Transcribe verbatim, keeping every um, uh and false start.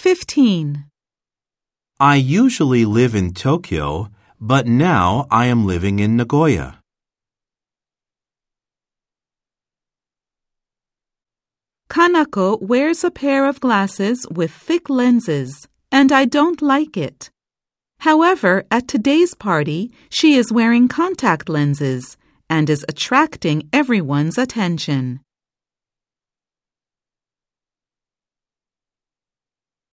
fifteen. I usually live in Tokyo, but now I am living in Nagoya. Kanako wears a pair of glasses with thick lenses, and I don't like it. However, at today's party, she is wearing contact lenses and is attracting everyone's attention.